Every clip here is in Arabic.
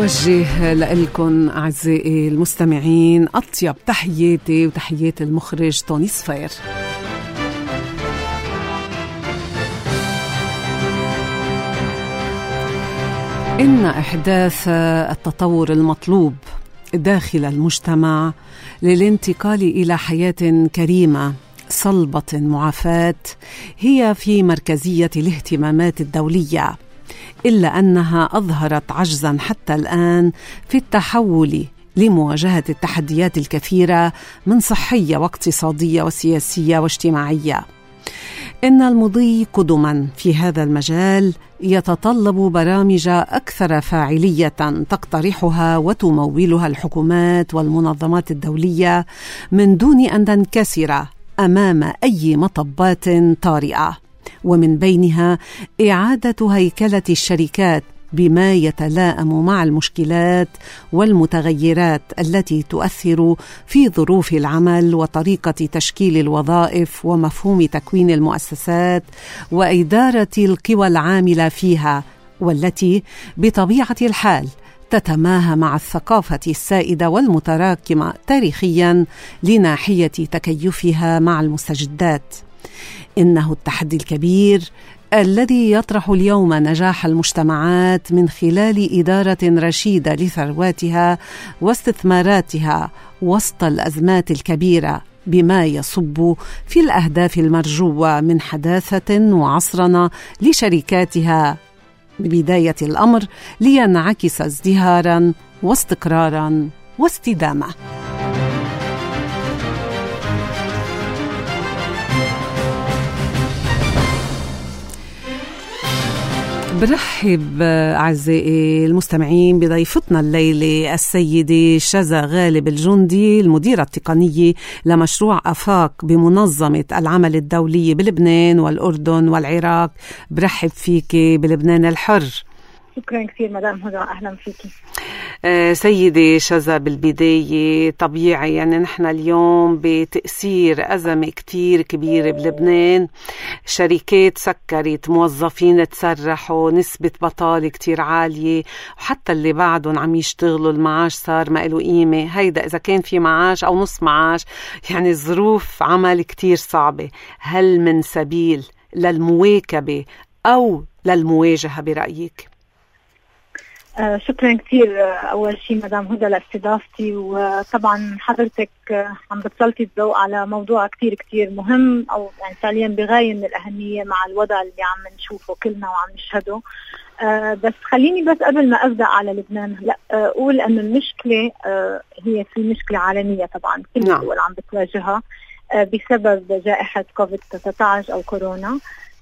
بوجه لكم أعزائي المستمعين أطيب تحياتي وتحيات المخرج توني صفير. إن إحداث التطور المطلوب داخل المجتمع للانتقال إلى حياة كريمة صلبة معافاة هي في مركزية الاهتمامات الدولية، إلا أنها أظهرت عجزاً حتى الآن في التحول لمواجهة التحديات الكثيرة من صحية واقتصادية وسياسية واجتماعية. إن المضي قدماً في هذا المجال يتطلب برامج أكثر فاعلية تقترحها وتمولها الحكومات والمنظمات الدولية من دون أن تنكسر أمام أي مطبات طارئة، ومن بينها إعادة هيكلة الشركات بما يتلائم مع المشكلات والمتغيرات التي تؤثر في ظروف العمل وطريقة تشكيل الوظائف ومفهوم تكوين المؤسسات وإدارة القوى العاملة فيها، والتي بطبيعة الحال تتماهى مع الثقافة السائدة والمتراكمة تاريخيا لناحية تكيفها مع المستجدات. إنه التحدي الكبير الذي يطرح اليوم نجاح المجتمعات من خلال إدارة رشيدة لثرواتها واستثماراتها وسط الأزمات الكبيرة، بما يصب في الأهداف المرجوة من حداثة وعصرنة لشركاتها ببداية الأمر، لينعكس ازدهارا واستقرارا واستدامة. برحب أعزائي المستمعين بضيفتنا الليلة السيدة شذا غالب الجندي، المديرة التقنية لمشروع أفاق بمنظمة العمل الدولي بلبنان والأردن والعراق. برحب فيك بلبنان الحر. شكرا كثير مدام هدى، أهلا فيكي. سيدي شذا، بالبداية طبيعي يعني نحن اليوم بتأثير أزمة كتير كبيرة بلبنان، شركات سكرت، موظفين تسرحوا، نسبة بطالة كتير عالية، وحتى اللي بعدهم عم يشتغلوا المعاش صار ما له قيمة، هيدا إذا كان في معاش أو نص معاش، يعني ظروف عمل كتير صعبة. هل من سبيل للمواكبة أو للمواجهة برأيك؟ شكرا كثير أول شيء مدام هدى لاستضافتي، وطبعا حضرتك عم بتسلطي الضوء على موضوع كثير كثير مهم، أو يعني فعليا بغاية من الأهمية مع الوضع اللي عم نشوفه كلنا وعم نشهده. بس خليني بس قبل ما أبدأ على لبنان لا أقول أن المشكلة هي في مشكلة عالمية طبعا كل الدول عم بتواجهها بسبب جائحة كوفيد-19 أو كورونا.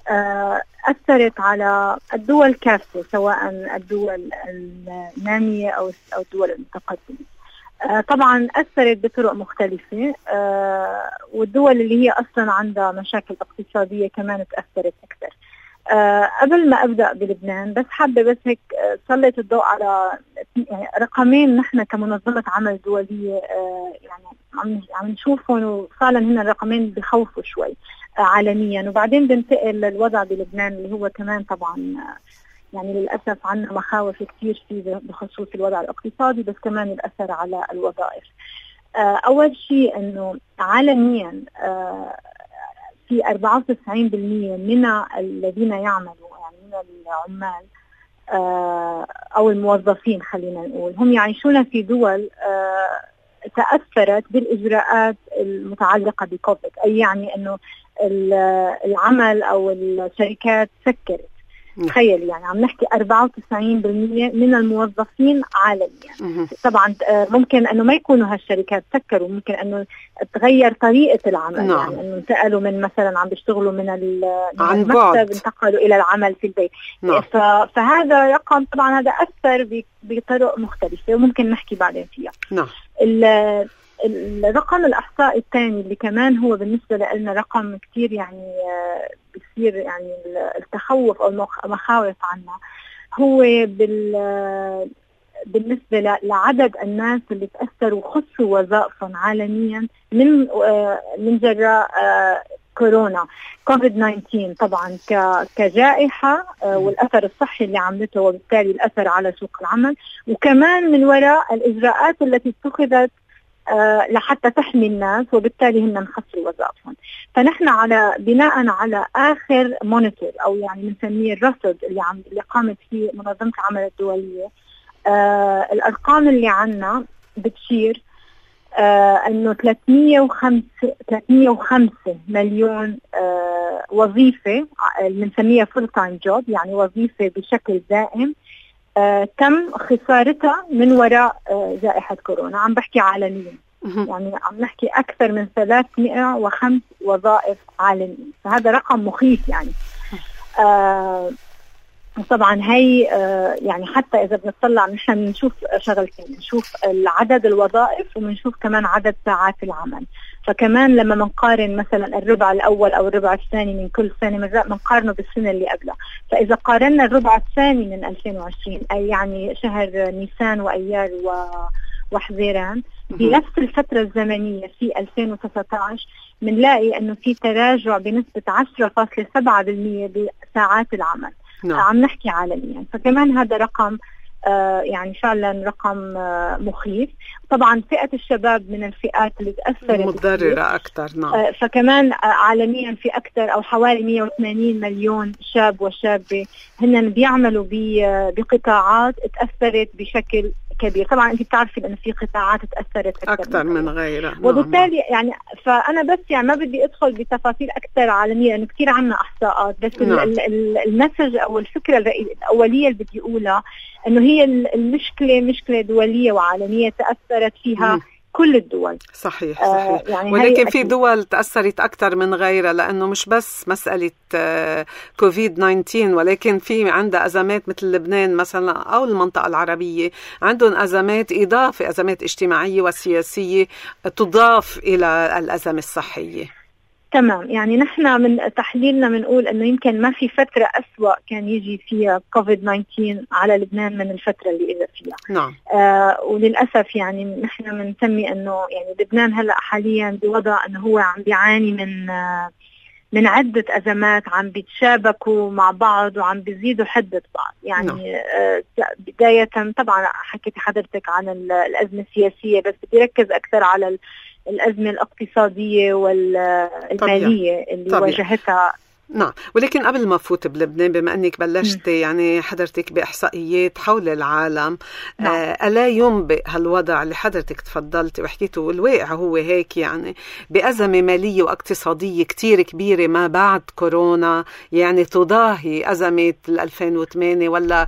أثرت على الدول كافة، سواء الدول النامية أو الدول المتقدمة. طبعا أثرت بطرق مختلفة، والدول اللي هي أصلا عندها مشاكل اقتصادية كمان تأثرت أكثر. قبل ما أبدأ بلبنان بس حابة بس هيك سلط الضوء على يعني رقمين نحن كمنظمة عمل دولية يعني عم نشوفهم، وفعلا هن الرقمين بخوفوا شوي عالميا، وبعدين بنتقل للوضع بلبنان اللي هو كمان طبعا يعني للأسف عنا مخاوف كتير فيه بخصوص الوضع الاقتصادي، بس كمان الأثر على الوظائف. أول شيء أنه عالميا في 94% من الذين يعملوا يعني من العمال أو الموظفين خلينا نقول هم يعيشون في دول تأثرت بالإجراءات المتعلقة بكوفيد، أي يعني أنه العمل أو الشركات سكرت. تخيل يعني عم نحكي 94% من الموظفين عالميا. طبعا ممكن أنه ما يكونوا هالشركات سكروا، ممكن أنه تغير طريقة العمل. يعني أنه انتقلوا من مثلا عم بيشتغلوا من المكتب انتقلوا إلى العمل في البيت. فهذا رقم طبعا هذا أثر بطرق مختلفة وممكن نحكي بعدين فيها. الرقم الإحصائي الثاني اللي كمان هو بالنسبة لنا رقم كتير يعني بصير يعني التخوف أو المخاوف عنه، هو بالنسبة لعدد الناس اللي تأثروا وخسروا وظائفهم عالميا من جراء كورونا كوفيد 19 طبعا كجائحة والأثر الصحي اللي عملته وبالتالي الأثر على سوق العمل، وكمان من وراء الإجراءات التي اتخذت لحتى تحمي الناس وبالتالي هن خسروا وظائفهم. فنحن على بناء على آخر مونيتور أو يعني بنسميه الرصد اللي قامت فيه منظمة العمل الدولية، الأرقام اللي عنا بتشير انه 305 مليون وظيفة بنسميها فول تايم جوب، يعني وظيفة بشكل دائم تم خسارتها من وراء جائحة كورونا. عم بحكي عالميا، يعني عم نحكي أكثر من 305 وظائف عالميا، فهذا رقم مخيف يعني. طبعا هي يعني حتى إذا بنطلع نحن بنشوف شغلتين، بنشوف عدد الوظائف وبنشوف كمان عدد ساعات العمل. فكمان لما بنقارن مثلا الربع الأول أو الربع الثاني من كل سنة بنقارنه بالسنة اللي قبلها، فإذا قارنا الربع الثاني من 2020 أي يعني شهر نيسان وأيار وحزيران بنفس الفترة الزمنية في 2019 بنلاقي أنه في تراجع بنسبة 10.7% بساعات العمل. عم نحكي عالميا، فكمان هذا رقم يعني فعلا رقم مخيف. طبعا فئة الشباب من الفئات اللي تأثرت متضررة أكثر. نعم. فكمان عالميا في أكثر أو حوالي 180 مليون شاب وشابة هن بيعملوا بقطاعات تأثرت بشكل كبير. طبعا انت بتعرفي انه في قطاعات تاثرت اكثر من غيرها، وبالتالي يعني فانا بس يعني ما بدي ادخل بتفاصيل اكثر عالميه لانه كثير عنا احصاءات، بس المسج او الفكره الاوليه اللي بدي اقولها انه هي المشكله مشكله دوليه وعالميه تاثرت فيها كل الدول. صحيح. يعني ولكن في دول تأثرت أكثر من غيرها، لأنه مش بس مسألة كوفيد 19 ولكن في عندها أزمات مثل لبنان مثلا أو المنطقة العربية عندهم أزمات إضافة، أزمات اجتماعية وسياسية تضاف إلى الأزمة الصحية. تمام. يعني نحن من تحليلنا بنقول انه يمكن ما في فترة أسوأ كان يجي فيها كوفيد 19 على لبنان من الفترة اللي إجا فيها. نعم. وللأسف يعني نحن بنسمي انه يعني لبنان هلا حاليا بوضع انه هو عم بيعاني من عدة أزمات عم بيتشابكوا مع بعض وعم بيزيدوا حدة بعض. يعني بداية طبعا حكيت حضرتك عن الأزمة السياسية، بس بدي ركز أكثر على الأزمة الاقتصادية والمالية اللي واجهتها. نعم. ولكن قبل ما فوت بلبنان، بما أنك بلشت يعني حضرتك بإحصائيات حول العالم، ألا ينبئ هالوضع اللي حضرتك تفضلت وحكيته والواقع هو هيك، يعني بأزمة مالية واقتصادية كتير كبيرة ما بعد كورونا، يعني تضاهي أزمة 2008 ولا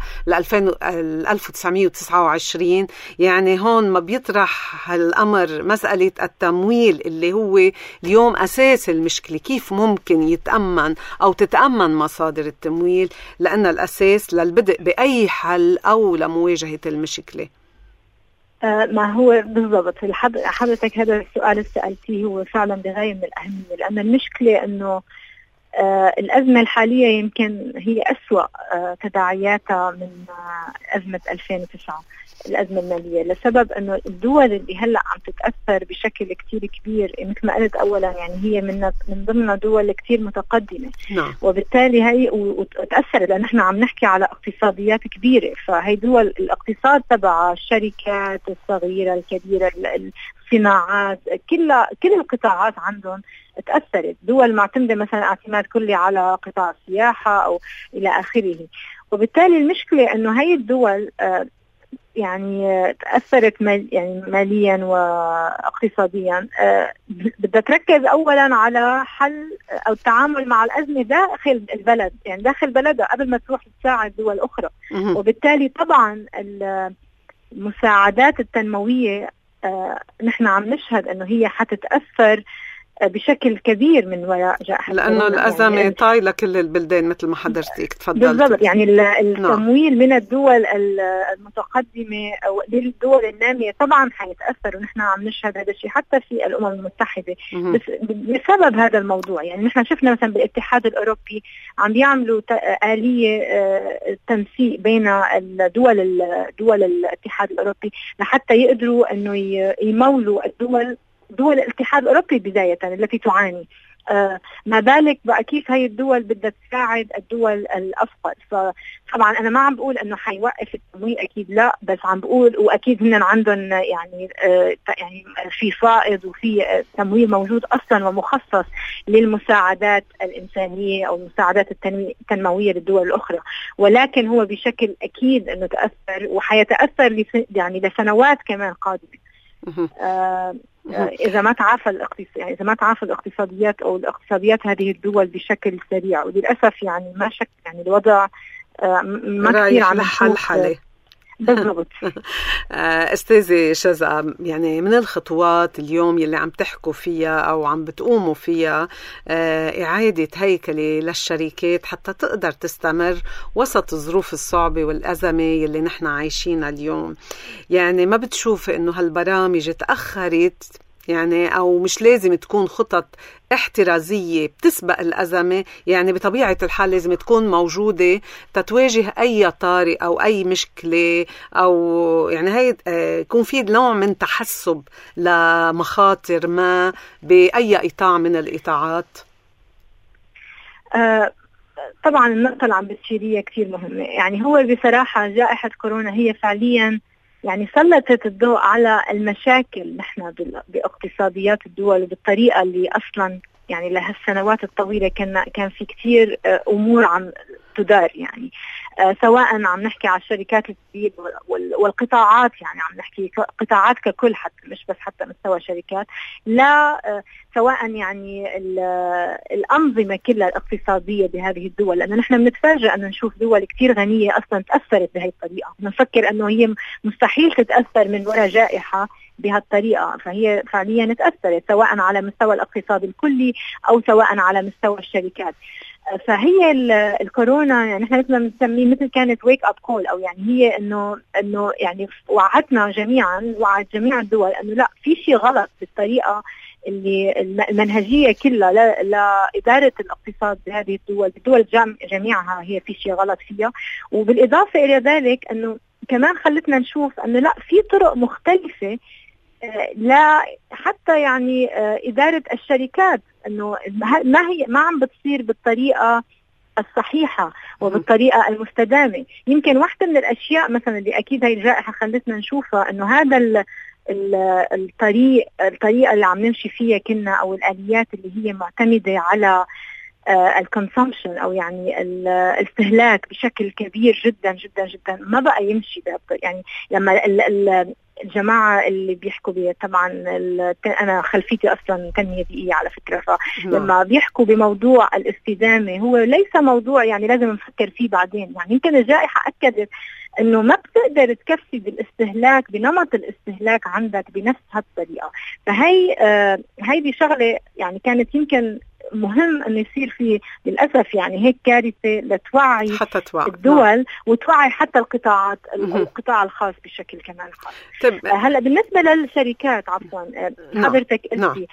1929. يعني هون ما بيطرح هالأمر مسألة التمويل اللي هو اليوم أساس المشكلة. كيف ممكن يتأمن أو تتأمن مصادر التمويل، لأن الأساس للبدء بأي حل أو لمواجهة المشكلة؟ ما هو بالضبط حضرتك هذا السؤال اللي سألتيه هو فعلا بغاية من الأهمية، لأن المشكلة أنه الأزمة الحالية يمكن هي أسوأ تداعياتها من أزمة 2009 الأزمة المالية، لسبب أنه الدول اللي هلأ عم تتأثر بشكل كتير كبير مثل ما قلت أولا يعني هي من ضمن دول كتير متقدمة. نعم. وبالتالي هي وتأثرت لأن احنا عم نحكي على اقتصاديات كبيرة، فهي دول الاقتصاد تبع الشركات الصغيرة الكبيرة الصناعات كل القطاعات عندهم تأثرت. دول معتمدة مثلا اعتماد كلي على قطاع السياحة أو إلى آخره. وبالتالي المشكلة أنه هي الدول يعني تأثرت يعني ماليا واقتصاديا. بدها تركز أولا على حل أو التعامل مع الأزمة داخل البلد، يعني داخل بلدها قبل ما تروح تساعد دول أخرى. وبالتالي طبعا المساعدات التنموية نحن عم نشهد أنه هي حتتأثر بشكل كبير من وراء جائحة لأنه الأزمة يعني طايلة كل البلدان مثل ما حضرتك تفضلت. بالضبط. يعني التمويل من الدول المتقدمة أو الدول النامية طبعا حيتأثر، ونحن عم نشهد هذا الشيء حتى في الأمم المتحدة بسبب هذا الموضوع. يعني نحن شفنا مثلا بالاتحاد الأوروبي عم بيعملوا آلية تنسيق بين دول الاتحاد الأوروبي لحتى يقدروا أنه يمولوا دول الاتحاد الأوروبي بداية التي تعاني. ما بالك بقى كيف هاي الدول بدها تساعد الدول الأفقر. فطبعا أنا ما عم بقول أنه حيوقف التمويل، أكيد لا، بس عم بقول وأكيد هن عندهم يعني في فائض وفي تمويل موجود أصلا ومخصص للمساعدات الإنسانية أو المساعدات التنموية للدول الأخرى، ولكن هو بشكل أكيد أنه تأثر وحيتأثر يعني لسنوات كمان قادمة. إذا ما تعافى يعني إذا ما تعافى الاقتصاديات أو الاقتصاديات هذه الدول بشكل سريع، وللأسف يعني ما شك يعني الوضع ما كثير عم حل. بالضبط. أستاذة شذا، يعني من الخطوات اليوم يلي عم تحكوا فيها أو عم بتقوموا فيها إعادة هيكلة للشركات حتى تقدر تستمر وسط الظروف الصعبة والأزمة يلي نحن عايشينها اليوم. يعني ما بتشوف إنه هالبرامج تأخرت يعني، أو مش لازم تكون خطط احترازية بتسبق الأزمة؟ يعني بطبيعة الحال لازم تكون موجودة تتواجه أي طارئ أو أي مشكلة، أو يعني هي يكون في نوع من تحسب لمخاطر ما بأي قطاع من القطاعات. طبعا النقطة اللي عم بتشيريها كتير مهمة. يعني هو بصراحة جائحة كورونا هي فعليا يعني سلطت الضوء على المشاكل نحن باقتصاديات الدول، وبالطريقة اللي أصلا يعني لهالسنوات الطويلة كان في كتير أمور عم تدار، يعني سواء عم نحكي على الشركات الكبيرة والقطاعات، يعني عم نحكي قطاعات ككل، حتى مش بس حتى مستوى شركات، لا سواء يعني الأنظمة كلها الاقتصادية بهذه الدول. لأنه نحن بنتفاجأ أنه نشوف دول كتير غنية أصلا تأثرت بهذه الطريقة، بنفكر أنه هي مستحيل تتأثر من وراء جائحة بهالطريقة، فهي فعليا تأثرت سواء على مستوى الاقتصاد الكلي أو سواء على مستوى الشركات. فهي الكورونا يعني احنا مثل ما بنسميه مثل كانت ويك اب كول، او يعني هي انه يعني وعدت جميع الدول انه لا، في شيء غلط بالطريقه اللي المنهجيه كلها لاداره الاقتصاد بهذه الدول جميعها هي في شيء غلط فيها. وبالاضافه الى ذلك انه كمان خلتنا نشوف انه لا، في طرق مختلفه لا حتى يعني إدارة الشركات، إنه ما عم بتصير بالطريقة الصحيحة وبالطريقة المستدامة. يمكن واحدة من الأشياء مثلا اللي أكيد هاي الجائحة خلتنا نشوفها إنه هذا الطريقة اللي عم نمشي فيها كنا، أو الآليات اللي هي معتمدة على الكونسومشن أو يعني الاستهلاك بشكل كبير جدا جدا جدا، ما بقى يمشي يعني لما الجماعة اللي بيحكوا طبعا أنا خلفيتي أصلا تنمية بيئية على فكرة، فلما بيحكوا بموضوع الاستدامة هو ليس موضوع يعني لازم نفكر فيه بعدين. يعني يمكن الجائحة أكدت أنه ما بتقدر تكفي بالاستهلاك بنمط الاستهلاك عندك بنفس هالطريقة. فهي دي شغلة يعني كانت يمكن مهم أن يصير فيه للأسف يعني هيك كارثة لتوعي الدول وتوعي حتى القطاعات القطاع الخاص بشكل كمان خاص. هلأ بالنسبة للشركات عفوا حضرتك قلتي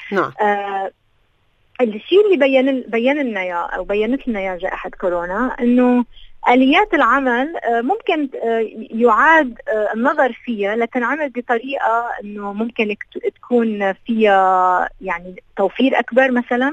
الشيء اللي بيّن لنا أو بيّنت لنا جائحة كورونا إنه آليات العمل ممكن يعاد النظر فيها، لكن عمل بطريقة إنه ممكن تكون فيها يعني توفير أكبر مثلا،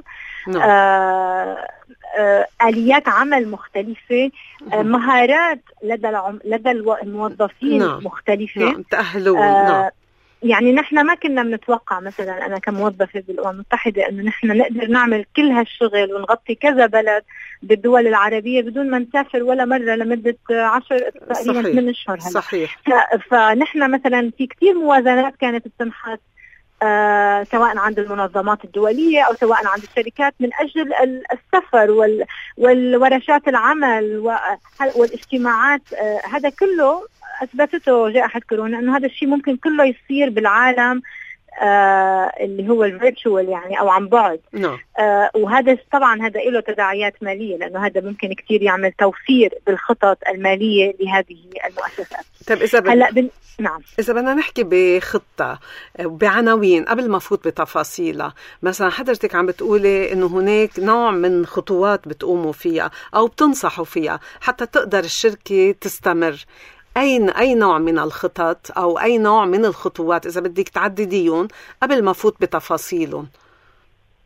آليات عمل مختلفة، مهارات لدى الموظفين مختلفة، تأهلوا. يعني نحن ما كنا بنتوقع مثلا أنا كموظفة بالأمم المتحدة أنه نحن نقدر نعمل كل هالشغل ونغطي كذا بلد بالدول العربية بدون ما نسافر ولا مرة لمدة 10 تقريبا 8 أشهر. صحيح. فنحن مثلا في كتير موازنات كانت بتنحط سواء عند المنظمات الدولية أو سواء عند الشركات من أجل السفر والورشات العمل والاجتماعات. هذا كله أثبتته جائحة كورونا أنه هذا الشيء ممكن كله يصير بالعالم اللي هو الفيرتشوال يعني أو عن بعد. وهذا طبعا هذا له تداعيات مالية، لأنه هذا ممكن كتير يعمل توفير بالخطط المالية لهذه المؤسسات. طيب إذا بدنا نحكي بخطة بعناوين قبل ما فوت بتفاصيلها، مثلا حضرتك عم بتقولي إنه هناك نوع من خطوات بتقوموا فيها أو بتنصحوا فيها حتى تقدر الشركة تستمر. أي نوع من الخطط أو أي نوع من الخطوات إذا بدك تعدديهم قبل ما فوت بتفاصيلهم؟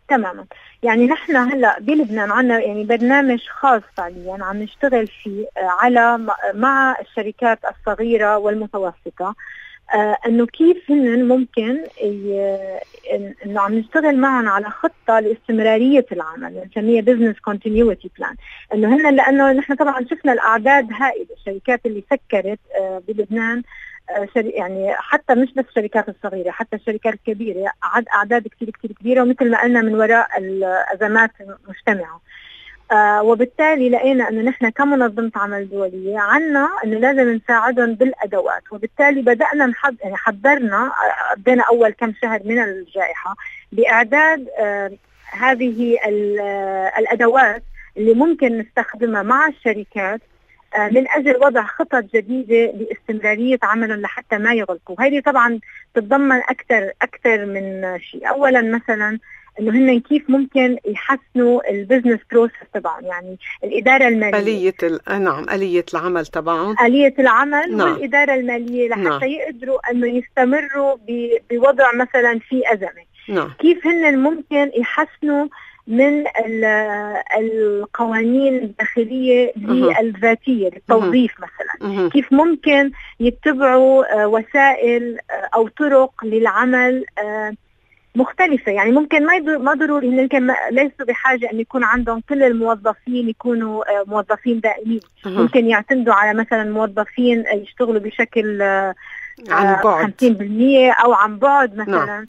تماما. يعني نحن هلا بلبنان عنا يعني برنامج خاص فعليا عم نشتغل فيه على مع الشركات الصغيرة والمتوسطة، انه كيف هن ممكن انه عم نشتغل معهم على خطة لاستمرارية العمل، نسميها بزنس كونتينيوتي بلان. انه هن لانه نحن طبعا شفنا الاعداد هائلة الشركات اللي سكرت بلبنان، يعني حتى مش بس الشركات الصغيرة، حتى الشركات الكبيرة أعداد كتير كبيرة، ومثل ما قلنا من وراء الأزمات المجتمعة. وبالتالي لقينا أنه نحن كمنظمة عمل دولية عنا أنه لازم نساعدهم بالأدوات، وبالتالي بدأنا يعني حضرنا بدينا أول كم شهر من الجائحة بإعداد هذه الأدوات اللي ممكن نستخدمها مع الشركات من أجل وضع خطط جديدة لاستمرارية عملهم لحتى ما يغلقوا. وهذه طبعا تتضمن أكثر من شيء. أولا مثلا إنه هن كيف ممكن يحسنوا البزنس بروسس تبعهم، يعني الإدارة المالية، آلية العمل تبعهم، آلية العمل والإدارة المالية لحتى يقدروا إنه يستمروا بوضع مثلا في أزمة. كيف هن ممكن يحسنوا من القوانين الداخلية الذاتية للتوظيف مثلا، كيف ممكن يتبعوا وسائل أو طرق للعمل مختلفة. يعني ممكن ما ضروري إن ليسوا بحاجة أن يكون عندهم كل الموظفين يكونوا موظفين دائمين. ممكن يعتمدوا على مثلا موظفين يشتغلوا بشكل عن بعد 50% أو عن بعد مثلا.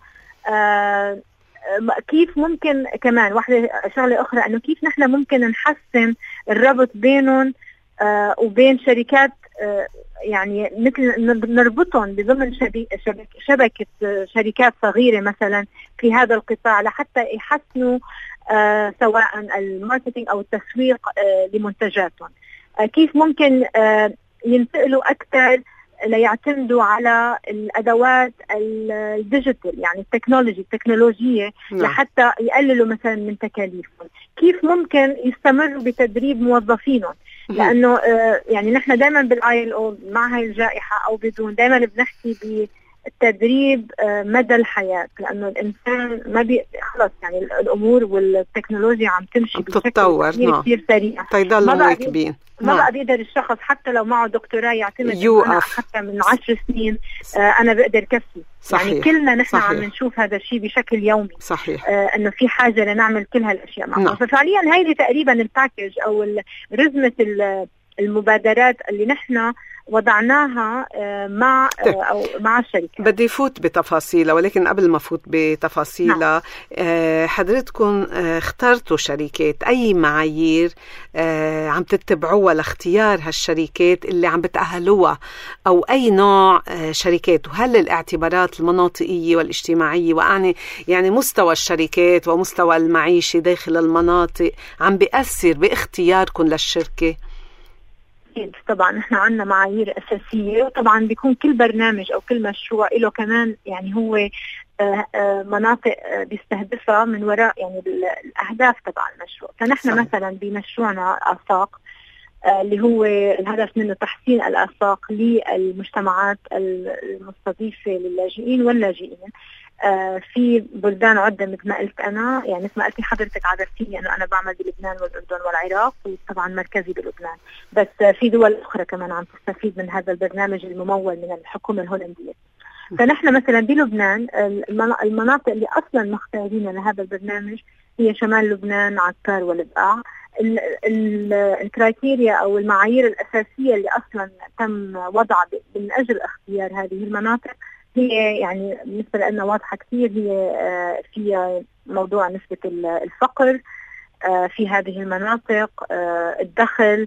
كيف ممكن كمان شغلة أخرى أنه كيف نحن ممكن نحسن الربط بينهم وبين شركات، يعني مثل نربطهم بضمن شبكة شركات صغيرة مثلا في هذا القطاع لحتى يحسنوا سواء الماركتينج أو التسويق لمنتجاتهم. كيف ممكن ينتقلوا أكثر ليعتمدوا على الأدوات الديجيتال، يعني التكنولوجية لحتى يقللوا مثلا من تكاليفهم. كيف ممكن يستمروا بتدريب موظفينهم، لأنه يعني نحن دائما بالILO مع هاي الجائحة أو بدون دائما بنحكي بالتدريب مدى الحياة، لأنه الإنسان ما خلص يعني الأمور والتكنولوجيا عم تمشي بتتطور كثير سريع، فيضلوا مواكبين. ما بقى بيقدر الشخص حتى لو معه دكتوراه يعتمد أنا حتى من 10 سنين أنا بقدر كفي. يعني كلنا نحن عم نشوف هذا الشيء بشكل يومي. صحيح. أنه في حاجة لنعمل كل هالأشياء معه. ففعليا هاي تقريبا الباكج أو رزمة المبادرات اللي نحن وضعناها مع الشركة. بدي فوت بتفاصيلها، ولكن قبل ما فوت بتفاصيلها حضرتكم اخترتوا شركات، أي معايير عم تتبعوها لاختيار هالشركات اللي عم بتأهلوها، أو أي نوع شركات؟ وهل الاعتبارات المناطقية والاجتماعية، وأعني يعني مستوى الشركات ومستوى المعيشة داخل المناطق عم بيأثر باختياركم للشركة؟ طبعا نحن عندنا معايير أساسية، وطبعا بيكون كل برنامج أو كل مشروع له كمان يعني هو مناطق بيستهدفها من وراء يعني الأهداف تبع المشروع. فنحن مثلا بمشروعنا آفاق اللي هو الهدف منه تحسين الآفاق للمجتمعات المستضيفة للاجئين واللاجئين في بلدان عدة مثل ما قلت أنا، يعني مثل ما قلتي حضرتك عرفتيني أنه أنا بعمل بلبنان والأردن والعراق، وطبعا مركزي بلبنان، بس في دول أخرى كمان عم تستفيد من هذا البرنامج الممول من الحكومة الهولندية. فنحن مثلا بلبنان المناطق اللي أصلا مختارين لهذا البرنامج هي شمال لبنان، عكار والبقاع. الكرايتيريا أو المعايير الأساسية اللي أصلا تم وضعها من أجل اختيار هذه المناطق هي يعني بالنسبة لنا واضحة كثير، هي في موضوع نسبة الفقر في هذه المناطق، الدخل،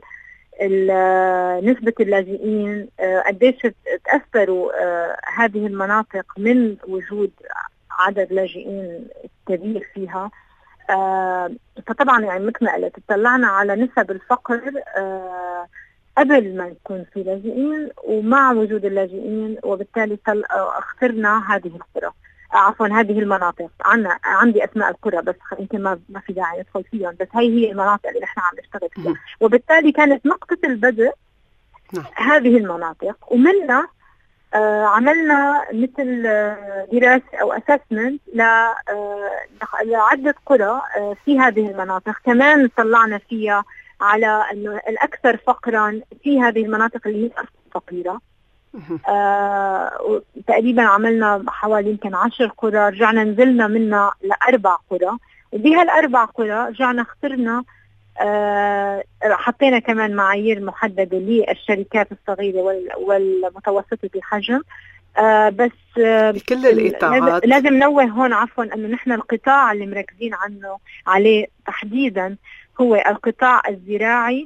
نسبة اللاجئين، قديش تأثروا هذه المناطق من وجود عدد لاجئين كبير فيها. فطبعا يعني مثل ما قلت اطلعنا على نسب الفقر قبل ما يكون في لاجئين ومع وجود اللاجئين، وبالتالي اخترنا هذه القرى، عفوا هذه المناطق. عندي اسماء القرى بس يمكن ما في داعي ندخل فيهم، بس هي المناطق اللي نحن عم نشتغل فيها. وبالتالي كانت نقطة البدء هذه المناطق، ومنها عملنا مثل دراسة أو أسسمنت لعدة قرى في هذه المناطق. كمان طلعنا فيها على أنه الأكثر فقرا في هذه المناطق اللي هي فقيرة. تقريبا عملنا حوالي يمكن 10 قرى، رجعنا نزلنا منها ل4 قرى، وبهال4 قرى رجعنا اخترنا حطينا كمان معايير محددة للشركات الصغيرة والمتوسطة الحجم. بس بكل الإطاعات لازم نوه هون عفوا أنه نحن القطاع اللي مركزين عليه تحديدا هو القطاع الزراعي،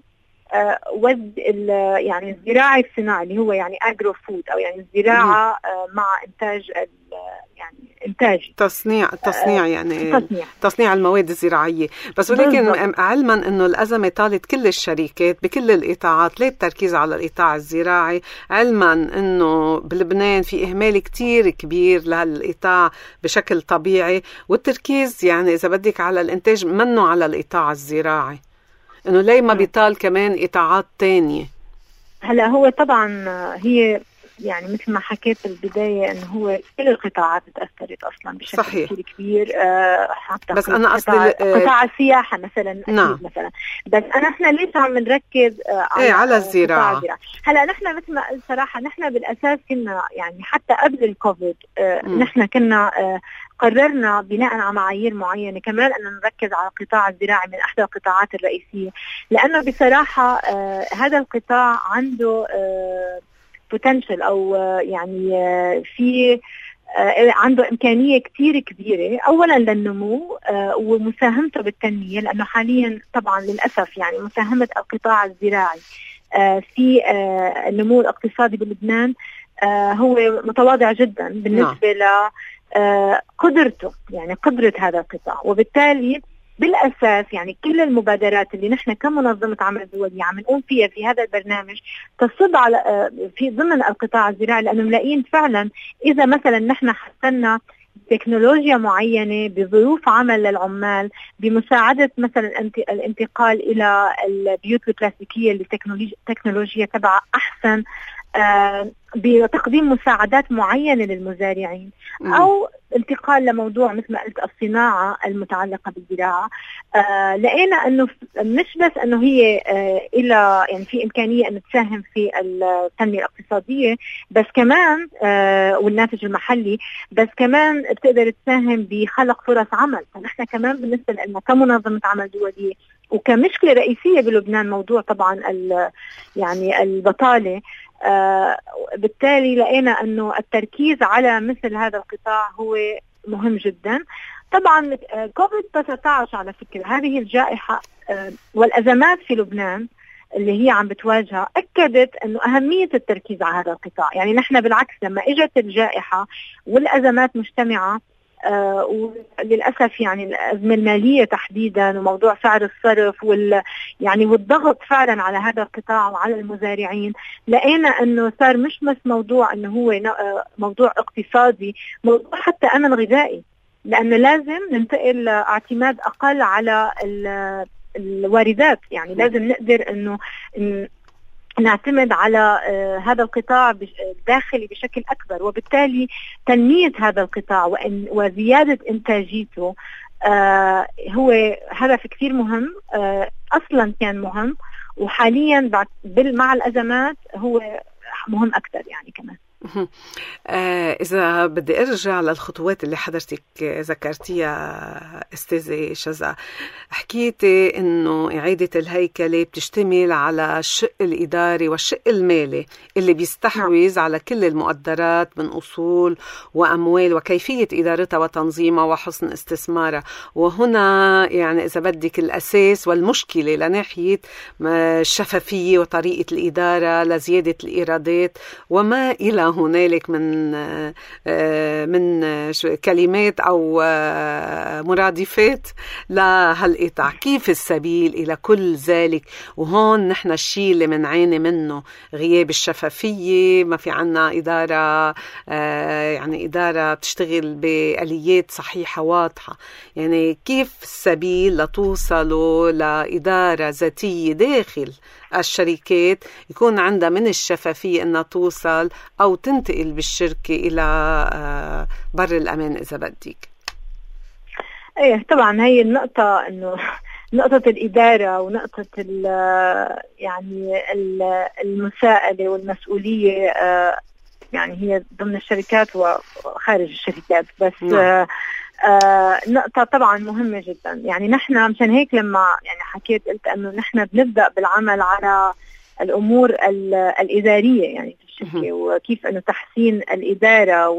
يعني الزراعي الصناعي اللي هو يعني اجرو فود، او يعني الزراعه مع انتاج يعني انتاجي، تصنيع يعني تصنيع المواد الزراعيه. بس ولكن علما انه الازمه طالت كل الشركات بكل الاطاعات، ليه التركيز على الاطاع الزراعي، علما انه بلبنان في اهمال كتير كبير لهالاطاع بشكل طبيعي، والتركيز يعني اذا بدك على الانتاج منه على الاطاع الزراعي، انه ليه ما بيطال كمان اطاعات تانية؟ هلا هو طبعا هي يعني مثل ما حكيت بالبداية انه هو كل القطاعات تأثرت اصلا بشكل كثير كبير. حتى بس انا قصدي قطاع السياحة مثلا. نعم. مثلا بس احنا ليش عم نركز على الزراعة؟ هلا نحن مثل ما قلت صراحة نحن بالاساس كنا يعني حتى قبل الكوفيد نحن كنا قررنا بناء على معايير معينة كمان أن نركز على القطاع الزراعي من أحد القطاعات الرئيسية، لأنه بصراحة هذا القطاع عنده potential أو يعني في عنده إمكانية كتير كبيرة أولا للنمو ومساهمته بالتنمية، لأنه حاليا طبعا للأسف يعني مساهمة القطاع الزراعي في النمو الاقتصادي بلبنان هو متواضع جدا بالنسبة قدرته، يعني قدرة هذا القطاع. وبالتالي بالأساس يعني كل المبادرات اللي نحن كمنظمة عمل دولية عم نقوم فيها في هذا البرنامج تصب على في ضمن القطاع الزراعي، لأنه ملاقين فعلا إذا مثلا نحن حسنا تكنولوجيا معينة بظروف عمل للعمال، بمساعدة مثلا الانتقال إلى البيوت الكلاسيكية اللي تكنولوجيا تبع أحسن، بتقديم مساعدات معينة للمزارعين، أو انتقال لموضوع مثل ما قلت الصناعة المتعلقة بالزراعة. لقينا أنه مش بس أنه هي إلى يعني في إمكانية أن تساهم في التنمية الاقتصادية بس كمان والناتج المحلي، بس كمان بتقدر تساهم بخلق فرص عمل. فنحن كمان بالنسبة لنا كمنظمة عمل دولية وكمشكلة رئيسية بلبنان موضوع طبعا يعني البطالة، بالتالي لقينا أنه التركيز على مثل هذا القطاع هو مهم جدا. طبعا كوفيد-19 على فكرة هذه الجائحة والأزمات في لبنان اللي هي عم بتواجهها أكدت أنه أهمية التركيز على هذا القطاع. يعني نحن بالعكس لما إجت الجائحة والأزمات مجتمعة وللأسف يعني الأزمة المالية تحديدا وموضوع سعر الصرف يعني والضغط فعلا على هذا القطاع وعلى المزارعين، لقينا أنه صار مش بس موضوع أنه هو موضوع اقتصادي، موضوع حتى أمن غذائي، لأنه لازم ننتقل لاعتماد أقل على الواردات. يعني لازم نقدر أنه نعتمد على هذا القطاع الداخلي بشكل أكبر، وبالتالي تنمية هذا القطاع وزيادة إنتاجيته هو هدف كثير مهم، أصلا كان مهم، وحاليا مع الأزمات هو مهم أكثر يعني كمان. إذا بدي أرجع للخطوات اللي حضرتك ذكرتيها أستاذة شذا، حكيتي إنه إعادة الهيكلة بتشتمل على الشق الإداري والشق المالي اللي بيستحوذ على كل المقدرات من أصول وأموال وكيفية إدارتها وتنظيمها وحسن استثمارها. وهنا يعني إذا بدك الأساس والمشكلة لناحية الشفافية وطريقة الإدارة لزيادة الإيرادات وما إلى هنالك من كلمات أو مرادفات لهالقطاع. كيف السبيل إلى كل ذلك؟ وهون نحن الشيء اللي منعاني منه غياب الشفافية، ما في عنا إدارة يعني إدارة بتشتغل بآليات صحيحة واضحة. يعني كيف السبيل لتوصلوا لإدارة ذاتية داخل الشركات يكون عندها من الشفافية أنها توصل أو تنتقل بالشركة إلى بر الأمان إذا بدك. ايه طبعا هي النقطة انه نقطة الإدارة ونقطة يعني المساءلة والمسؤولية يعني هي ضمن الشركات وخارج الشركات، بس نقطة طبعا مهمة جدا. يعني نحن مشان هيك لما يعني حكيت قلت انه نحن بنبدأ بالعمل على الأمور الإدارية يعني في الشركة، وكيف انه تحسين الإدارة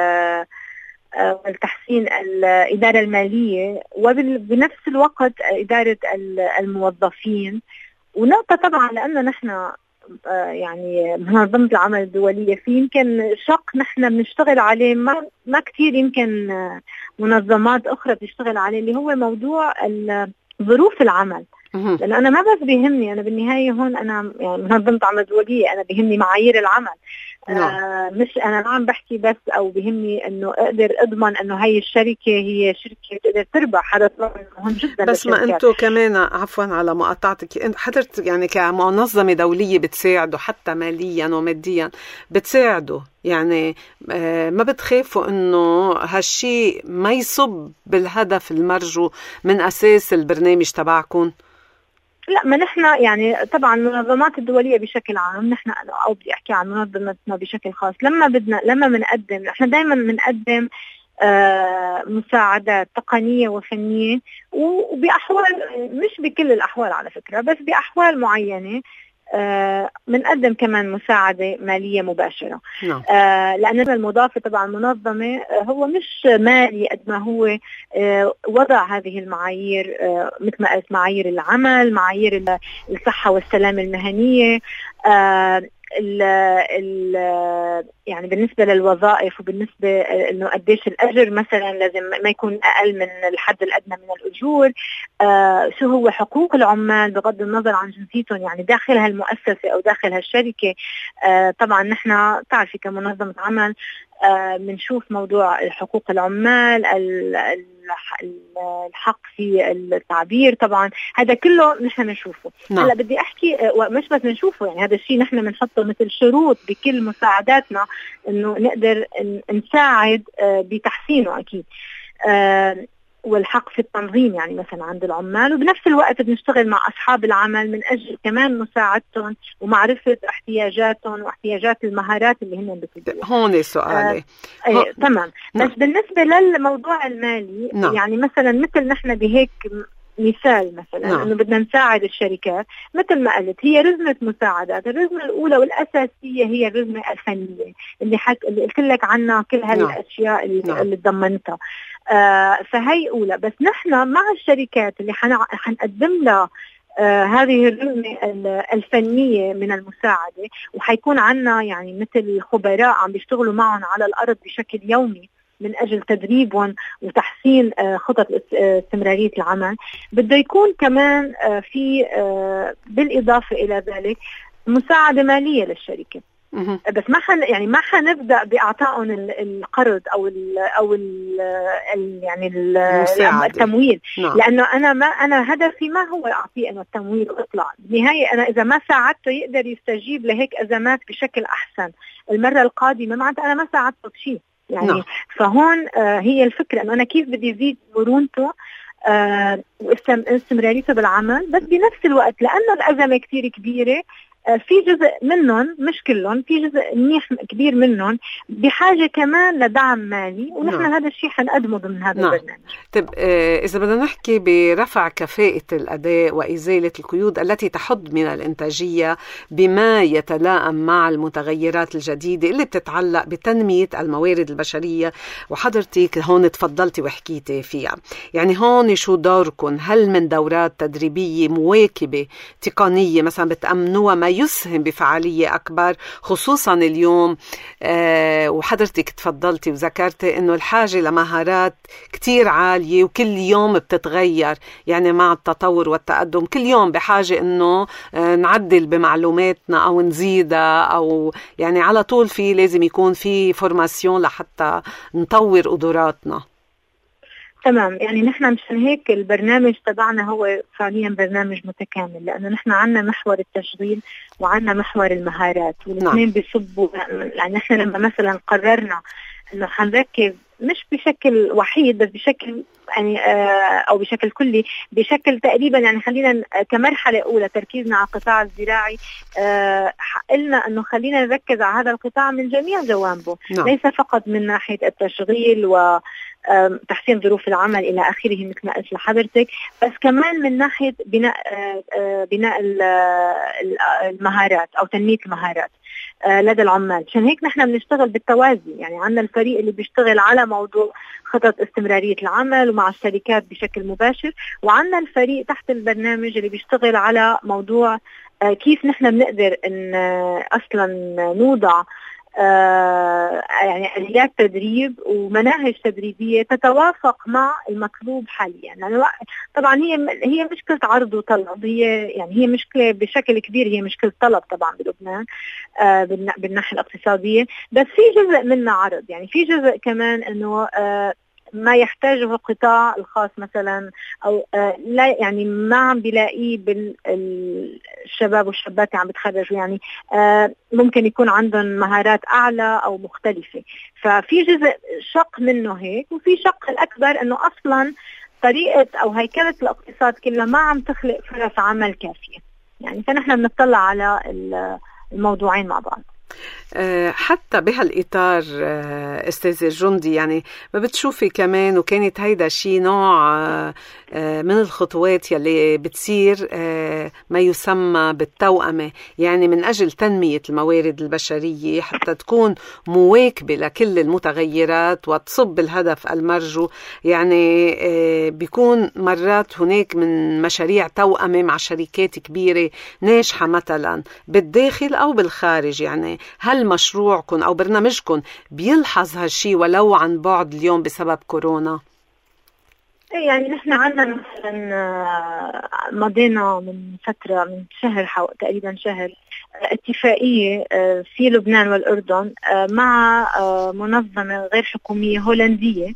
والتحسين الإدارة المالية وبنفس الوقت إدارة الموظفين. ونقطة طبعا لأنه نحن يعني منظمة العمل الدولية في يمكن شق نحن بنشتغل عليه ما كتير يمكن منظمات أخرى بتشتغل عليه، اللي هو موضوع ظروف العمل. لأن أنا ما بس بيهمني، أنا بالنهاية هون أنا يعني منظمة عمل دولية، أنا بيهمني معايير العمل. مش أنا ما عم بحكي بس أو بيهمني إنه أقدر أضمن إنه هاي الشركة هي شركة تقدر تربح. هذا مهم جدا. بس ما أنتوا كمان عفوا على مقاطعتك، حضرتك يعني كمنظمة دولية بتساعدوا حتى ماليا وماديا بتساعدوا، يعني ما بتخافوا إنه هالشي ما يصب بالهدف المرجو من أساس البرنامج تبعكم؟ لا، ما نحن يعني طبعا المنظمات الدولية بشكل عام، نحن أو بدي أحكي عن منظمتنا بشكل خاص، لما بنقدم نحن دائما بنقدم مساعدات تقنية وفنية، وبأحوال مش بكل الأحوال على فكرة، بس بأحوال معينة بنقدم كمان مساعدة مالية مباشرة. لأن المضاف تبع المنظمة هو مش مالي قد ما هو وضع هذه المعايير، مثل ما قلت معايير العمل، معايير الصحة والسلامة المهنية، يعني بالنسبة للوظائف، وبالنسبة انه قديش الاجر مثلا لازم ما يكون اقل من الحد الادنى من الاجور، شو هو حقوق العمال بغض النظر عن جنسيتهم يعني داخل هالمؤسسة او داخل هالشركة. طبعا نحن تعرفي كمنظمة عمل بنشوف موضوع حقوق العمال، الحق في التعبير، طبعا هذا كله نحن بنشوفه. هلا بدي احكي مش بس نشوفه، يعني هذا الشيء نحن بنحطه مثل شروط بكل مساعداتنا انه نقدر نساعد بتحسينه اكيد. والحق في التنظيم يعني مثلا عند العمال، وبنفس الوقت بنشتغل مع أصحاب العمل من أجل كمان مساعدتهم ومعرفة احتياجاتهم واحتياجات المهارات اللي هن بتدرسوا. هون سؤالي. تمام. بس بالنسبة للموضوع المالي يعني مثلا مثل نحن بهيك مثال مثلا انه بدنا نساعد الشركات، مثل ما قلت هي رزمة مساعدات. الرزمة الأولى والأساسية هي الرزمة الفنية اللي قلت لك عنها كل هالأشياء اللي ضمنتها. فهي أولى. بس نحن مع الشركات اللي حنقدم لها هذه الرزمة الفنية من المساعدة، وحيكون عنا يعني مثل خبراء عم بيشتغلوا معهم على الأرض بشكل يومي من أجل تدريبهم وتحسين خطط استمرارية العمل. بده يكون كمان في بالإضافة إلى ذلك مساعدة مالية للشركة. بس ما حنبدأ بإعطائهم القرض أو يعني التمويل. لأنه أنا هدفي ما هو أعطيه أنه التمويل وإطلاع. بالنهاية أنا إذا ما ساعدته يقدر يستجيب لهيك أزمات بشكل أحسن المرة القادمة، معناتها أنا ما ساعدته بشيء يعني. فهون هي الفكرة أنه أنا كيف بدي أزيد مرونته واستمراريته بالعمل، بس بنفس الوقت لأنه الأزمة كتير كبيرة، في جزء منهم مش كلهم، في جزء منيح كبير منهم بحاجة كمان لدعم مالي، ونحن هذا الشيء حنقدمه ضمن هذا البرنامج. طيب إذا بدنا نحكي برفع كفاءة الأداء وإزالة القيود التي تحد من الإنتاجية بما يتلائم مع المتغيرات الجديدة اللي بتتعلق بتنمية الموارد البشرية، وحضرتك هون تفضلتي وحكيتي فيها، يعني هون شو دوركم؟ هل من دورات تدريبية مواكبة تقنية مثلا بتأمنوها ما يسهم بفعالية أكبر، خصوصا اليوم وحضرتك تفضلتي وذكرتي أنه الحاجة لمهارات كتير عالية وكل يوم بتتغير، يعني مع التطور والتقدم كل يوم بحاجة أنه نعدل بمعلوماتنا أو نزيدها، أو يعني على طول لازم يكون في فورماسيون لحتى نطور قدراتنا. تمام. يعني نحن مشان هيك البرنامج تبعنا هو فعليا برنامج متكامل، لأنه نحن عنا محور التشغيل وعنا محور المهارات، والاثنين بيصبوا. يعني نحن لما مثلا قررنا انه حنركز مش بشكل وحيد بس بشكل يعني او بشكل كلي، بشكل تقريبا يعني خلينا كمرحله اولى تركيزنا على القطاع الزراعي، قلنا انه خلينا نركز على هذا القطاع من جميع جوانبه، ليس فقط من ناحيه التشغيل و تحسين ظروف العمل إلى آخره مثل ما قلت لحضرتك، بس كمان من ناحية بناء المهارات أو تنمية المهارات لدى العمال. عشان هيك نحن بنشتغل بالتوازي، يعني عندنا الفريق اللي بيشتغل على موضوع خطط استمرارية العمل ومع الشركات بشكل مباشر، وعندنا الفريق تحت البرنامج اللي بيشتغل على موضوع كيف نحن بنقدر إن أصلا نوضع يعني آليات تدريب ومناهج تدريبية تتوافق مع المطلوب حاليا. يعني طبعا هي مشكلة عرض وطلب، هي مشكلة بشكل كبير، هي مشكلة طلب طبعا بلبنان بالناحية الاقتصادية، بس في جزء منها عرض. يعني في جزء كمان انه ما يحتاجه القطاع الخاص مثلا او لا، يعني ما عم بلاقيه بالشباب والشابات اللي عم بتخرجوا، يعني ممكن يكون عندهم مهارات اعلى او مختلفه. ففي جزء شق منه هيك، وفي شق الاكبر انه اصلا طريقه او هيكله الاقتصاد كلها ما عم تخلق فرص عمل كافيه. يعني فنحن بنطلع على الموضوعين مع بعض. حتى بهالإطار أستاذ الجندي، يعني ما بتشوفي كمان، وكانت هيدا شيء نوع من الخطوات يلي بتصير ما يسمى بالتوأمة، يعني من أجل تنمية الموارد البشرية حتى تكون مواكبة لكل المتغيرات وتصب الهدف المرجو. يعني بيكون مرات هناك من مشاريع توأمة مع شركات كبيرة ناجحة مثلا بالداخل أو بالخارج. يعني هل مشروعكم أو برنامجكم بيلحظ هالشي ولو عن بعد اليوم بسبب كورونا؟ يعني نحن عندنا مثلا مضينا من فترة من شهر تقريبا شهر اتفاقية في لبنان والأردن مع منظمة غير حكومية هولندية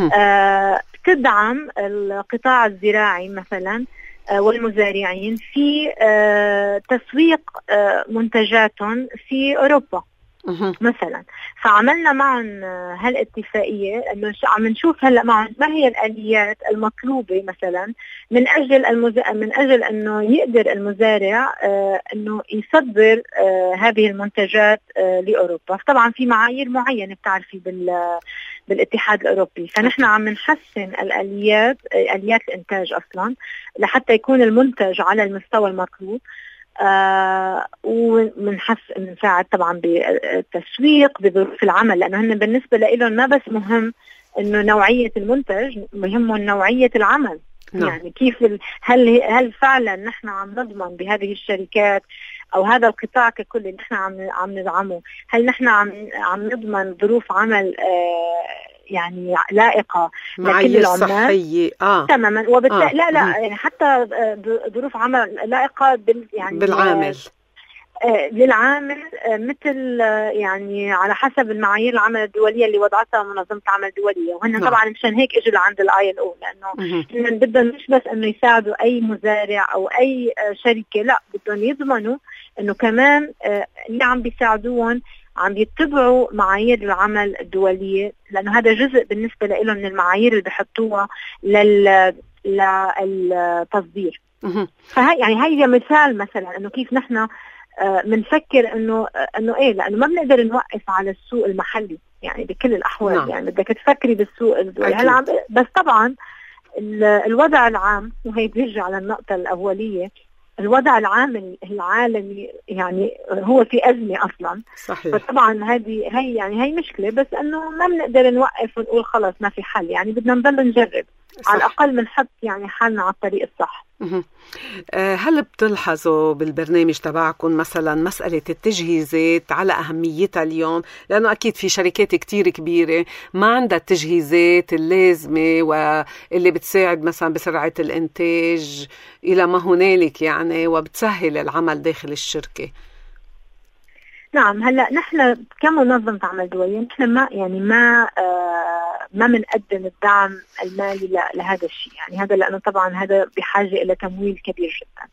تدعم القطاع الزراعي مثلا والمزارعين في تسويق منتجاتهم في أوروبا مثلا. فعملنا معهم هالاتفاقية انه عم نشوف هلا معهم ما هي الآليات المطلوبة مثلا من اجل انه يقدر المزارع انه يصدر هذه المنتجات لاوروبا. طبعا في معايير معينة بتعرفي بالاتحاد الاوروبي، فنحن عم نحسن الآليات الانتاج اصلا لحتى يكون المنتج على المستوى المطلوب. ومنساعد طبعا بالتسويق بظروف العمل، لأنه هن بالنسبة لهم ما بس مهم إنه نوعية المنتج، مهم نوعية العمل. يعني كيف هل فعلا نحن عم نضمن بهذه الشركات أو هذا القطاع ككل نحن عم ندعمه، هل نحن عم نضمن ظروف عمل يعني لائقة لكل العمال تماما. وبالتالي لا يعني حتى ظروف عمل لائقة يعني بالعامل للعامل مثل يعني على حسب المعايير العمل الدولية اللي وضعتها منظمة العمل الدولية. وهن طبعا مشان هيك اجوا لعند ILO، لأنه هن بدهم مش بس انه يساعدوا اي مزارع او اي شركة، لا بدهم يضمنوا انه كمان اللي عم بيساعدوهم عم يتبعوا معايير العمل الدولية، لأنه هذا جزء بالنسبة لهم من المعايير اللي بحطوها للتصدير. فهي يعني هي مثال مثلا انه كيف نحن بنفكر انه ايه، لانه ما بنقدر نوقف على السوق المحلي يعني بكل الاحوال. يعني بدك تفكري بالسوق الدولي هلا، بس طبعا الوضع العام، وهي بيرجع على النقطة الأولية، الوضع العام العالمي يعني هو في أزمة أصلا. صحيح. فطبعا هي مشكلة، بس أنه ما بنقدر نوقف ونقول خلاص ما في حل. يعني بدنا نضل نجرب. صح. على الأقل بنحط يعني حالنا على الطريق الصح. هل بتلحظوا بالبرنامج تبعكم مثلا مسألة التجهيزات على أهميتها اليوم؟ لأنه أكيد في شركات كتير كبيرة ما عندها التجهيزات اللازمة واللي بتساعد مثلا بسرعة الإنتاج إلى ما هنالك يعني، وبتسهل العمل داخل الشركة. نعم. هلا نحن كمنظمة عمل دولية نحن ما ما بنقدم الدعم المالي لهذا الشيء، يعني هذا لأنه طبعا هذا بحاجة إلى تمويل كبير جدا.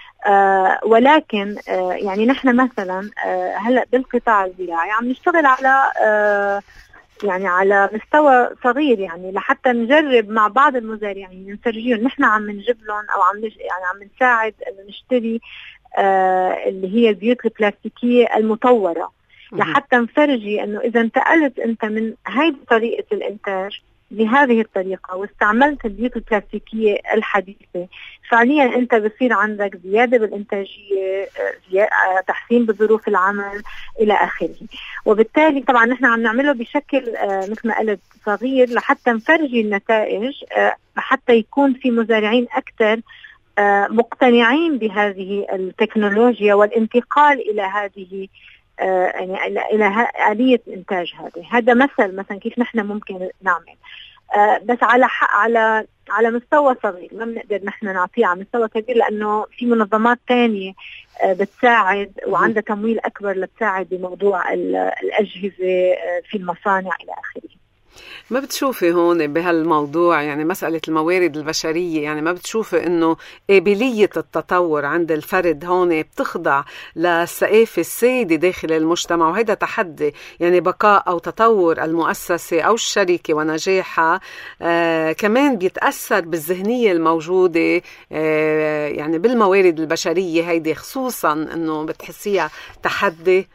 ولكن يعني نحن مثلا هلا بالقطاع الزراعي عم نشتغل على يعني على مستوى صغير، يعني لحتى نجرب مع بعض المزارعين نفرجيهم نحن عم نجيب لهم او يعني عم نساعد انه نشتري اللي هي البيوت البلاستيكية المطورة، لحتى نفرجي انه اذا انتقلت انت من هذه طريقة الانتاج بهذه الطريقة واستعملت البيوت البلاستيكية الحديثة، فعليا انت بصير عندك زيادة بالانتاجية، تحسين بظروف العمل الى اخره. وبالتالي طبعا نحن عم نعمله بشكل مثل ما قلت صغير لحتى نفرجي النتائج، حتى يكون في مزارعين اكثر مقتنعين بهذه التكنولوجيا والانتقال الى هذه يعني إلى آلية إنتاج هذا مثلا كيف نحن ممكن نعمل، بس على مستوى صغير، ما بنقدر نحن نعطيه على مستوى كبير، لأنه في منظمات تانية بتساعد وعندها تمويل أكبر لتساعد بموضوع الأجهزة في المصانع إلى آخره. ما بتشوفي هون بهالموضوع يعني مسألة الموارد البشرية، يعني ما بتشوفي انه قابلية التطور عند الفرد هون بتخضع للثقافة السائدة داخل المجتمع، وهذا تحدي يعني بقاء او تطور المؤسسة او الشركة ونجاحها كمان بيتأثر بالذهنية الموجودة يعني بالموارد البشرية هيدي، خصوصا انه بتحسيها تحدي.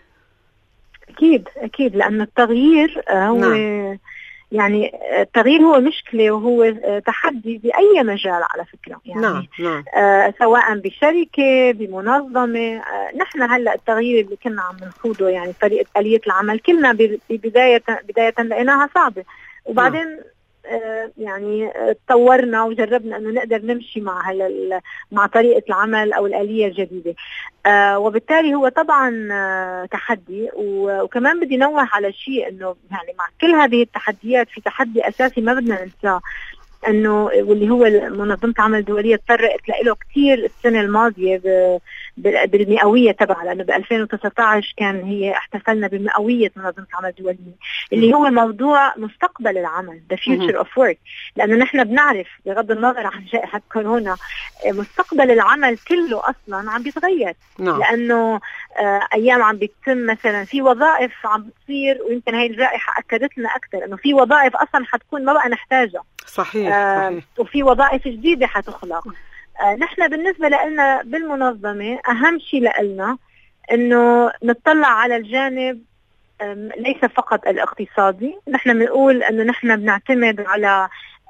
أكيد لأن التغيير هو نعم. يعني التغيير هو مشكلة وهو تحدي بأي مجال على فكرة، يعني نعم. سواء بشركة بمنظمة. نحن هلأ التغيير اللي كنا عم نخوضه يعني طريقة آلية العمل كلنا بداية لقيناها صعبة، وبعدين نعم. يعني تطورنا وجربنا أنه نقدر نمشي مع طريقة العمل أو الآلية الجديدة، وبالتالي هو طبعا تحدي. وكمان بدي نوه على شيء أنه يعني مع كل هذه التحديات في تحدي أساسي ما بدنا ننساه، أنه واللي هو منظمة العمل الدولية تطرقت له كتير السنة الماضية بالمئوية تبعها، لأنه ب 2019 كان هي احتفلنا بمئوية منظمة العمل الدولية، اللي هو موضوع مستقبل العمل the future of work. لأنه نحن بنعرف بغض النظر عن جائحة كورونا مستقبل العمل كله أصلا عم بيتغير، لأنه أيام عم بيتم مثلا في وظائف عم بتصير، ويمكن هاي الجائحة أكدت لنا أكثر أنه في وظائف أصلا حتكون ما بقى نحتاجها. صحيح. وفي وظائف جديدة حتخلق. نحن بالنسبة لنا بالمنظمة أهم شيء لنا إنه نطلع على الجانب ليس فقط الاقتصادي. نحن بنقول إنه نحن بنعتمد على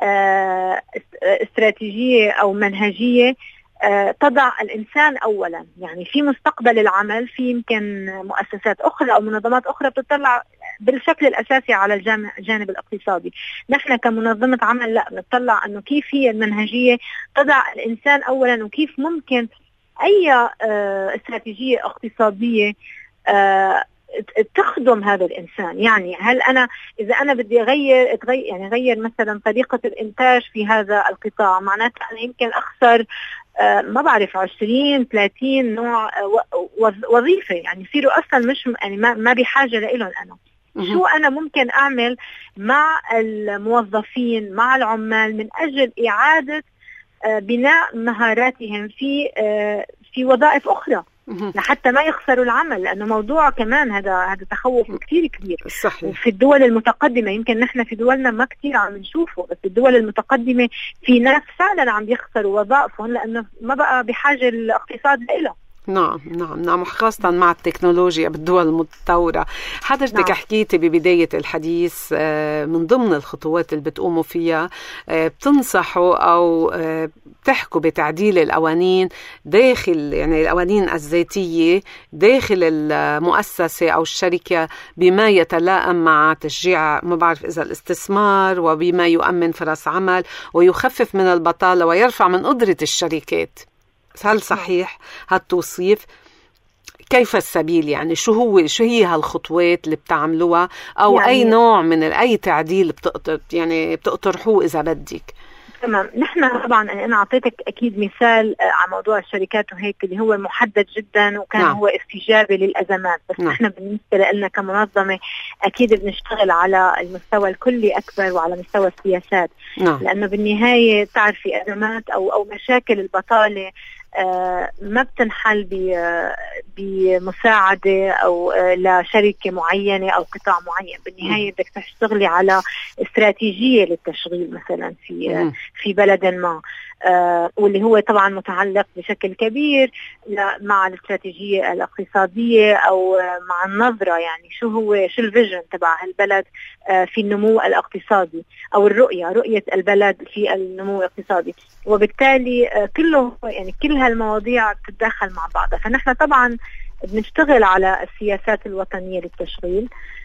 استراتيجية أو منهجية تضع الإنسان أولا، يعني في مستقبل العمل في يمكن مؤسسات أخرى أو منظمات أخرى بتطلع بالشكل الأساسي على الجانب الاقتصادي. نحن كمنظمة عمل لا، نطلع أنه كيف هي المنهجية تضع الإنسان أولا، وكيف ممكن أي استراتيجية اقتصادية تخدم هذا الإنسان. يعني هل إذا أنا بدي أغير مثلا طريقة الإنتاج في هذا القطاع، معناته أنا يمكن أخسر ما بعرف 20-30 نوع وظيفة، يعني يصيروا أصلا مش يعني ما بحاجة لإلهم. أنا شو أنا ممكن أعمل مع الموظفين مع العمال من أجل إعادة بناء مهاراتهم في وظائف أخرى لحتى ما يخسروا العمل، لأنه موضوع كمان هذا تخوف كتير كبير. صحيح. وفي الدول المتقدمة يمكن نحن في دولنا ما كتير عم نشوفه، بس الدول المتقدمة في ناس فعلا عم يخسروا وظائفهم لأنه ما بقى بحاجة الاقتصاد لإله. نعم، وخاصة مع التكنولوجيا بالدول المتطورة. حضرتك حكيتي ببداية الحديث من ضمن الخطوات اللي بتقوموا فيها بتنصحوا أو بتحكوا بتعديل القوانين داخل، يعني القوانين الذاتية داخل المؤسسة أو الشركة بما يتلائم مع تشجيع ما بعرف إذا الاستثمار، وبما يؤمن فرص عمل ويخفف من البطالة ويرفع من قدرة الشركات. هل صحيح هالتوصيف؟ كيف السبيل؟ يعني شو هي هالخطوات اللي بتعملوها، أو يعني أي نوع من أي تعديل بتقترحوه إذا بدك؟ تمام. نحن طبعا أنا أعطيتك أكيد مثال على موضوع الشركات وهيك اللي هو محدد جدا وكان هو استجابة للأزمات، بس نحن بالنسبة لنا كمنظمة أكيد بنشتغل على المستوى الكلي أكبر وعلى مستوى السياسات، لأنه بالنهاية تعرفي أزمات أو مشاكل البطالة ما بتنحل بمساعدة أو لشركة معينة أو قطاع معين. بالنهاية بدك تشتغلي على استراتيجية للتشغيل مثلا في بلد ما، واللي هو طبعا متعلق بشكل كبير مع الاستراتيجية الاقتصادية أو مع النظرة، يعني شو الفيجن تبع البلد في النمو الاقتصادي أو رؤية البلد في النمو الاقتصادي. وبالتالي كله يعني كل هالمواضيع بتتداخل مع بعضها. فنحن طبعا بنشتغل على السياسات الوطنية للتشغيل،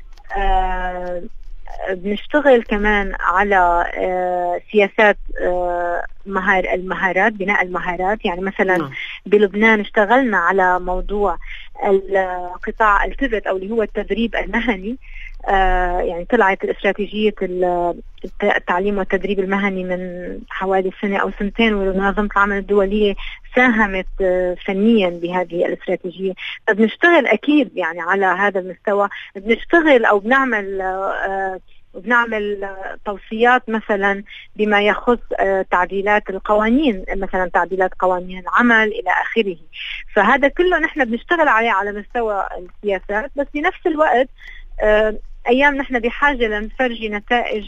بنشتغل كمان على سياسات المهارات، بناء المهارات. يعني مثلا بلبنان اشتغلنا على موضوع القطاع التدريب أو اللي هو التدريب المهني. يعني طلعت استراتيجية التعليم والتدريب المهني من حوالي سنة أو سنتين، ومنظمة العمل الدولية ساهمت فنيا بهذه الاستراتيجية. فبنشتغل أكيد يعني على هذا المستوى، بنشتغل أو بنعمل توصيات مثلا بما يخص تعديلات القوانين، مثلا تعديلات قوانين العمل إلى آخره. فهذا كله نحن بنشتغل عليه على مستوى السياسات، بس بنفس الوقت أيام نحن بحاجة لنفرجي نتائج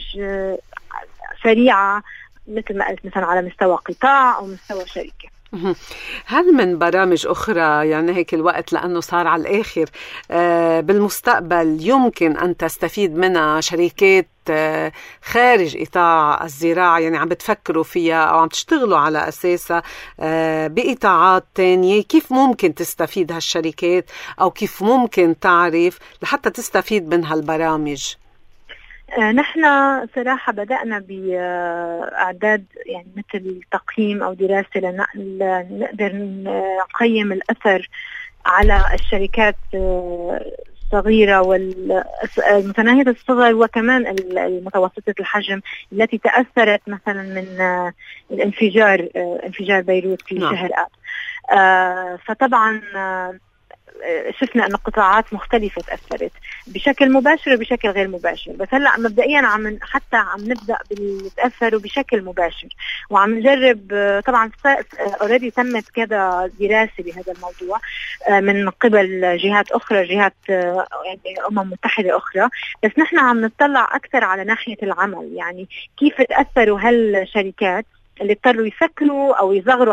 سريعة مثل ما قلت مثلا على مستوى قطاع أو مستوى شركة. هل من برامج أخرى يعني هيك الوقت لأنه صار على الآخر بالمستقبل يمكن أن تستفيد منها شركات خارج إطاع الزراعة، يعني عم بتفكروا فيها أو عم تشتغلوا على أساسها بإطاعات تانية؟ كيف ممكن تستفيد هالشركات أو كيف ممكن تعرف لحتى تستفيد من هالبرامج؟ نحن صراحة بدأنا بإعداد يعني مثل تقييم أو دراسة نقدر نقيم الأثر على الشركات الصغيرة والمتناهية الصغر وكمان المتوسطة الحجم التي تأثرت مثلا من انفجار بيروت في شهر آب. فطبعا شفنا أن قطاعات مختلفة تأثرت بشكل مباشر وبشكل غير مباشر، بس هلأ مبدئيا عم نبدأ بالتأثر بشكل مباشر، وعم نجرب. طبعا already تمت كذا دراسة بهذا الموضوع من قبل جهات أخرى، جهات أمم متحدة أخرى، بس نحن عم نطلع أكثر على ناحية العمل. يعني كيف تأثروا هالشركات اللي اضطروا يسكروا أو يصغروا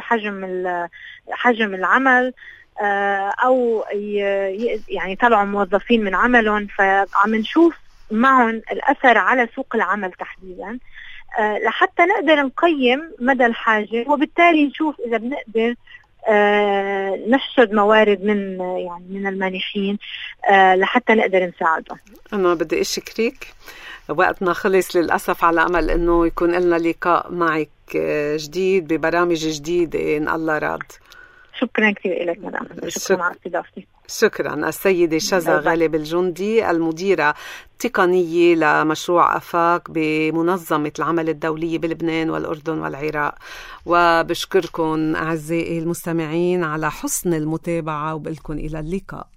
حجم العمل أو يعني طلعوا موظفين من عملهم. فعم نشوف معهم الأثر على سوق العمل تحديدا لحتى نقدر نقيم مدى الحاجة، وبالتالي نشوف إذا بنقدر نحشد موارد من المانحين لحتى نقدر نساعدهم. أنا بدي أشكرك، وقتنا خلص للأسف، على أمل أنه يكون لنا لقاء معك جديد ببرامج جديدة إن الله راد. شكرا كثير لك مدام. شكرا على استضافتي. شكرا. السيدة شذا غالب الجندي، المديرة التقنية لمشروع أفاق بمنظمة العمل الدولية بلبنان والأردن والعراق. وبشكركم أعزائي المستمعين على حسن المتابعة، وبقلكم إلى اللقاء.